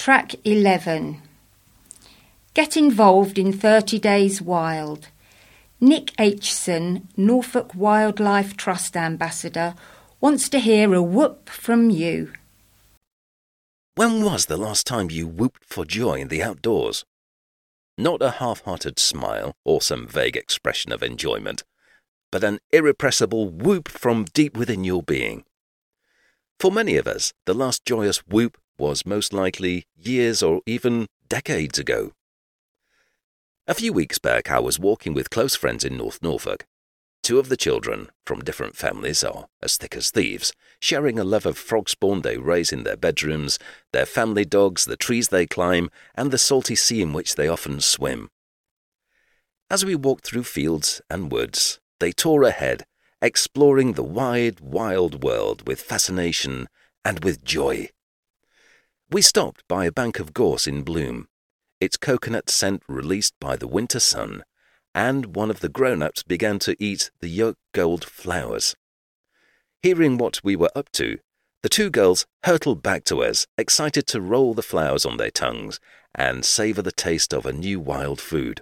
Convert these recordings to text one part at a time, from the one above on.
Track 11. Get involved in 30 Days Wild. Nick Aitchison, Norfolk Wildlife Trust Ambassador, wants to hear a whoop from you. When was the last time you whooped for joy in the outdoors? Not a half-hearted smile or some vague expression of enjoyment, but an irrepressible whoop from deep within your being. For many of us, the last joyous whoop was most likely years or even decades ago. A few weeks back, I was walking with close friends in North Norfolk. Two of the children, from different families, are as thick as thieves, sharing a love of frog spawn they raise in their bedrooms, their family dogs, the trees they climb, and the salty sea in which they often swim. As we walked through fields and woods, they tore ahead, exploring the wide, wild world with fascination and with joy. We stopped by a bank of gorse in bloom, its coconut scent released by the winter sun, and one of the grown-ups began to eat the yolk gold flowers. Hearing what we were up to, the two girls hurtled back to us, excited to roll the flowers on their tongues and savour the taste of a new wild food.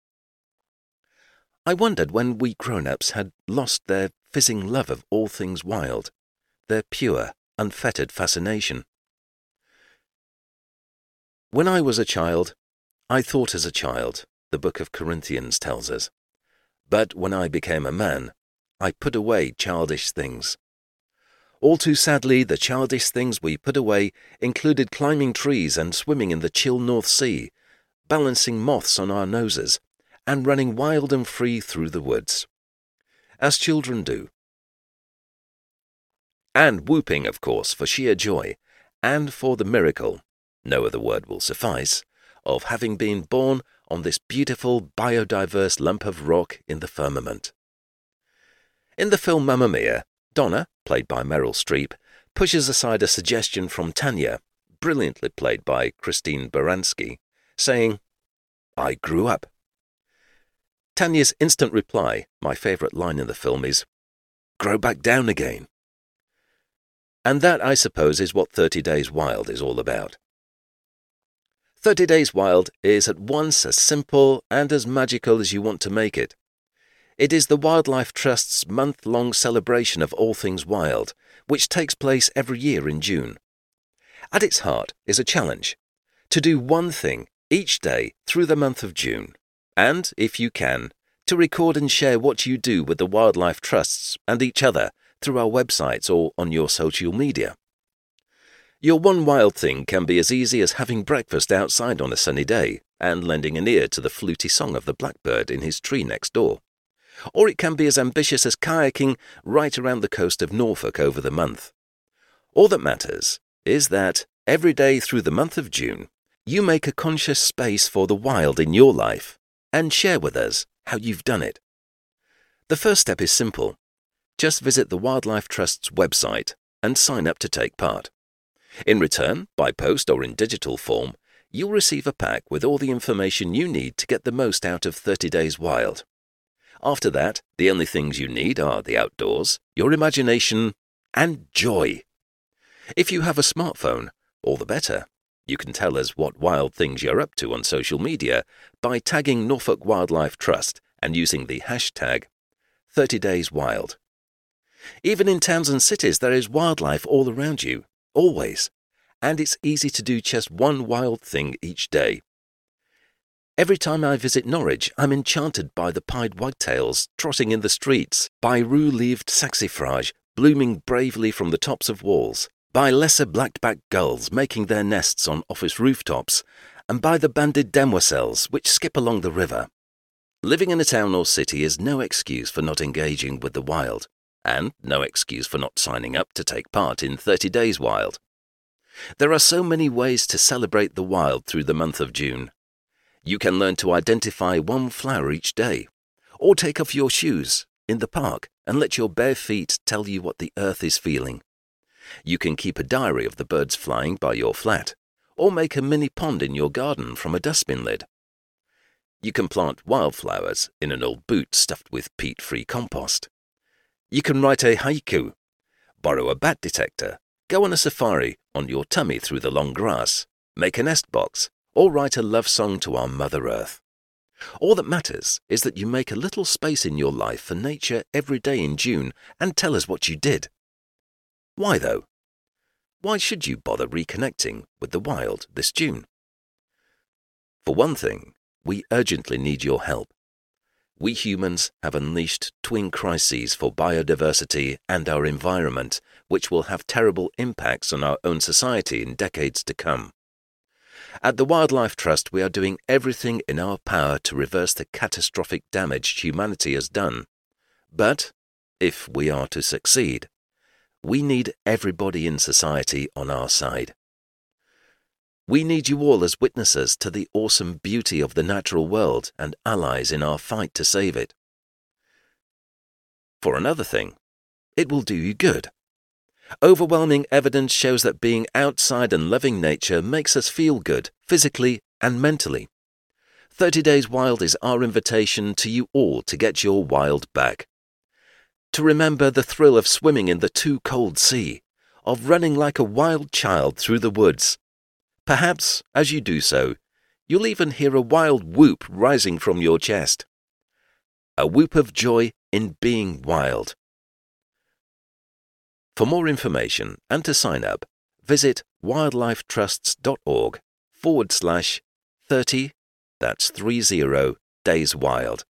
I wondered when we grown-ups had lost their fizzing love of all things wild, their pure, unfettered fascination. When I was a child, I thought as a child, the book of Corinthians tells us. But when I became a man, I put away childish things. All too sadly, the childish things we put away included climbing trees and swimming in the chill North Sea, balancing moths on our noses, and running wild and free through the woods, as children do. And whooping, of course, for sheer joy, and for the miracle, no other word will suffice, of having been born on this beautiful, biodiverse lump of rock in the firmament. In the film Mamma Mia, Donna, played by Meryl Streep, pushes aside a suggestion from Tanya, brilliantly played by Christine Baranski, saying, "I grew up." Tanya's instant reply, my favourite line in the film, is, "Grow back down again." And that, I suppose, is what 30 Days Wild is all about. 30 Days Wild is at once as simple and as magical as you want to make it. It is the Wildlife Trust's month-long celebration of all things wild, which takes place every year in June. At its heart is a challenge, to do one thing each day through the month of June, and, if you can, to record and share what you do with the Wildlife Trusts and each other through our websites or on your social media. Your one wild thing can be as easy as having breakfast outside on a sunny day and lending an ear to the fluty song of the blackbird in his tree next door. Or it can be as ambitious as kayaking right around the coast of Norfolk over the month. All that matters is that every day through the month of June, you make a conscious space for the wild in your life and share with us how you've done it. The first step is simple. Just visit the Wildlife Trust's website and sign up to take part. In return, by post or in digital form, you'll receive a pack with all the information you need to get the most out of 30 Days Wild. After that, the only things you need are the outdoors, your imagination, and joy. If you have a smartphone, all the better. You can tell us what wild things you're up to on social media by tagging Norfolk Wildlife Trust and using the hashtag 30 Days Wild. Even in towns and cities, there is wildlife all around you. Always, and it's easy to do just one wild thing each day. Every time I visit Norwich, I'm enchanted by the pied whitetails trotting in the streets, by rue-leaved saxifrage blooming bravely from the tops of walls, by lesser black-backed gulls making their nests on office rooftops, and by the banded demoiselles which skip along the river. Living in a town or city is no excuse for not engaging with the wild, and no excuse for not signing up to take part in 30 Days Wild. There are so many ways to celebrate the wild through the month of June. You can learn to identify one flower each day, or take off your shoes in the park and let your bare feet tell you what the earth is feeling. You can keep a diary of the birds flying by your flat, or make a mini pond in your garden from a dustbin lid. You can plant wildflowers in an old boot stuffed with peat-free compost. You can write a haiku, borrow a bat detector, go on a safari on your tummy through the long grass, make a nest box, or write a love song to our Mother Earth. All that matters is that you make a little space in your life for nature every day in June and tell us what you did. Why though? Why should you bother reconnecting with the wild this June? For one thing, we urgently need your help. We humans have unleashed twin crises for biodiversity and our environment, which will have terrible impacts on our own society in decades to come. At the Wildlife Trust, we are doing everything in our power to reverse the catastrophic damage humanity has done. But, if we are to succeed, we need everybody in society on our side. We need you all as witnesses to the awesome beauty of the natural world and allies in our fight to save it. For another thing, it will do you good. Overwhelming evidence shows that being outside and loving nature makes us feel good, physically and mentally. 30 Days Wild is our invitation to you all to get your wild back. To remember the thrill of swimming in the too cold sea, of running like a wild child through the woods. Perhaps, as you do so, you'll even hear a wild whoop rising from your chest. A whoop of joy in being wild. For more information and to sign up, visit wildlifetrusts.org/30, that's 30 Days Wild.